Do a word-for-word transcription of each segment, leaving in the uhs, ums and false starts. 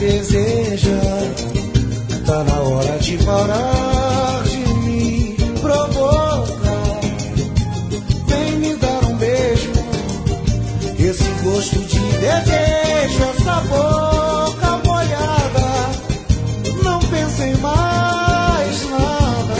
deseja. Tá na hora de parar de me provocar. Vem me dar um beijo. Esse gosto de desejo, essa boca molhada. Não pense em mais nada.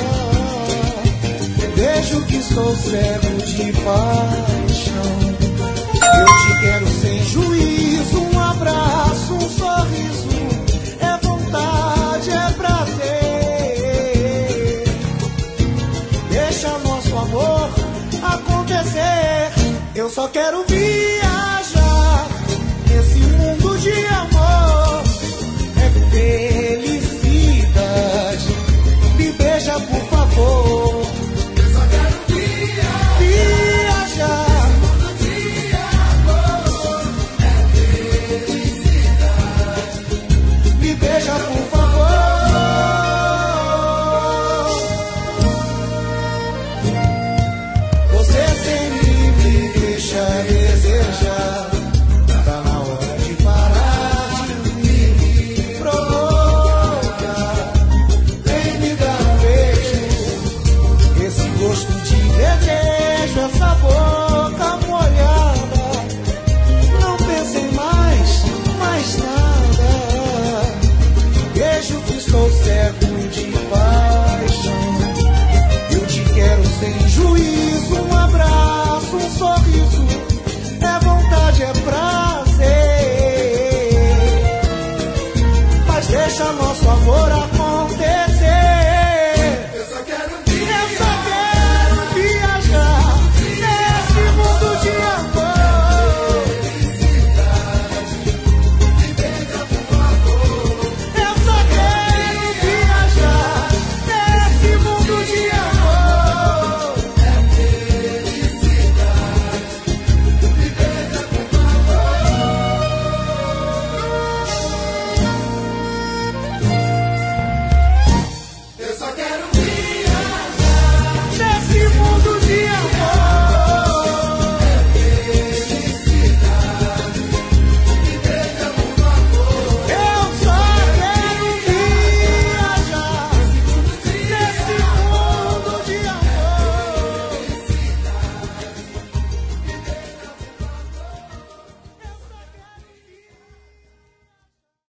Vejo que estou cego de paixão. Eu te quero sem juízo. Um abraço, um sorriso. É vontade, é prazer. Deixa nosso amor acontecer. Eu só quero viajar nesse mundo de amor. É felicidade. Me beija, por favor. Eu só quero viajar, viajar nesse mundo de amor. É felicidade. Me beija, por favor. Você sempre me deixa desejar. Tá na hora de parar de me provocar. Vem me dar um beijo. Esse gosto de desejo, essa boca molhada. Não pense em mais, mais nada. Vejo que estou cego de paixão. Eu te quero sem juízo. Um abraço, um sorriso. É vontade, é prazer. Mas deixa nosso amor acontecer.